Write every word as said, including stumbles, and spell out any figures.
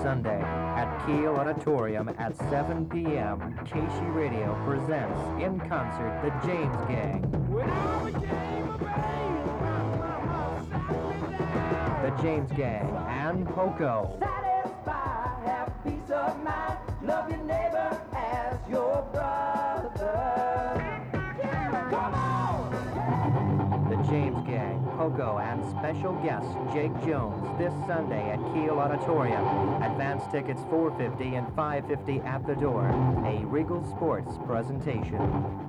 Sunday at Kiel Auditorium at seven p m K C Radio presents in concert the James Gang. When I became a babe, The James Gang and Poco. Satisfy, have peace of mind, love your neighbor as your brother. Come on! The James Gang, Poco, and special guest Jake Jones this Sunday at Kiel Auditorium. Advance tickets four fifty and five fifty at the door. A Regal Sports presentation.